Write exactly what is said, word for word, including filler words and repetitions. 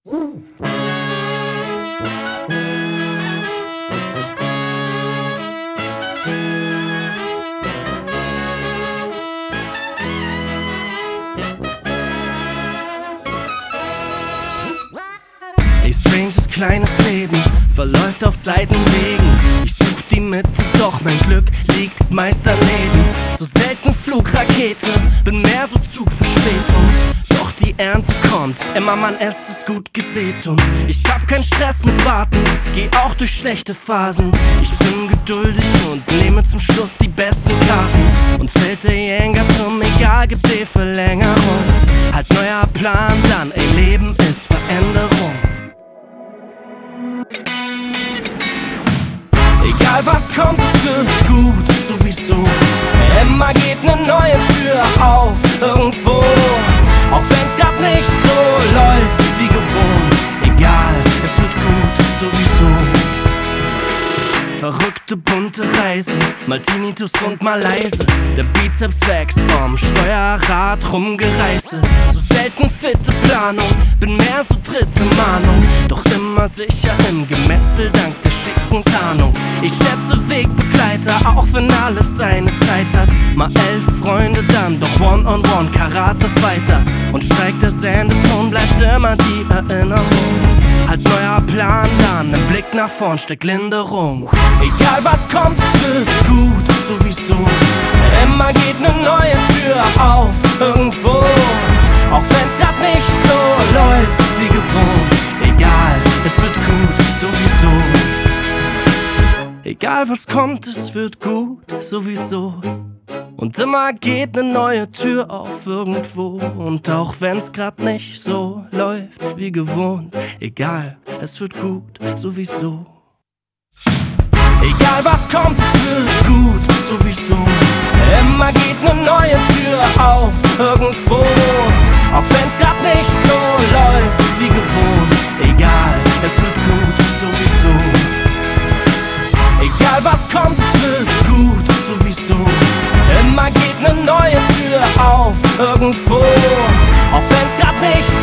Ey, stranges kleines Leben verläuft auf Seitenwegen. Ich such die Mitte, doch mein Glück liegt meist daneben. So selten Flugrakete, bin mehr so Zugverspätung. Doch die Ernte kommt, immer Mann, es ist gut gesät. Und ich hab keinen Stress mit Warten, geh auch durch schlechte Phasen. Ich bin geduldig und nehme zum Schluss die besten Karten. Und fällt der Jenga-Turm, egal, gibt die Verlängerung. Halt neuer Plan dann, ey, Leben ist Veränderung. Egal was kommt, es wird gut, sowieso. Immer geht ne neue Tür auf, irgendwo. Auch wenn's grad nicht so läuft wie gewohnt. Egal, es wird gut, sowieso. Verrückte bunte Reise, mal Tinnitus und mal leise. Der Bizeps wächst vom Steuerrad rumgereiße. So selten fitte Planung, bin mehr so dritte Mahnung. Doch immer sicher im Gemetzel dank der schicken Tarnung. Ich schätze Wegbegleiter, auch wenn alles seine Zeit hat. Mal elf Freunde dann, doch one-on-one Karate-Fighter. Und steigt der Sendeton, bleibt immer die Erinnerung. Halt neuer Plan dann, im Blick nach vorn steckt Linderung. Egal was kommt, es wird gut, sowieso. Immer geht ne neue Tür auf, irgendwo. Auch wenn's grad nicht so läuft wie gewohnt. Egal, es wird gut, sowieso. Egal was kommt, es wird gut, sowieso. Und immer geht ne neue Tür auf irgendwo. Und auch wenn's grad nicht so läuft wie gewohnt. Egal, es wird gut, sowieso. Egal was kommt, es wird gut, sowieso. Immer geht ne neue Tür auf irgendwo. Auch wenn's grad nicht so läuft wie gewohnt. Egal, es wird gut, sowieso. Egal was kommt, es wird gut, sowieso. Immer geht ne neue Tür auf irgendwo. Auch wenn's grad nicht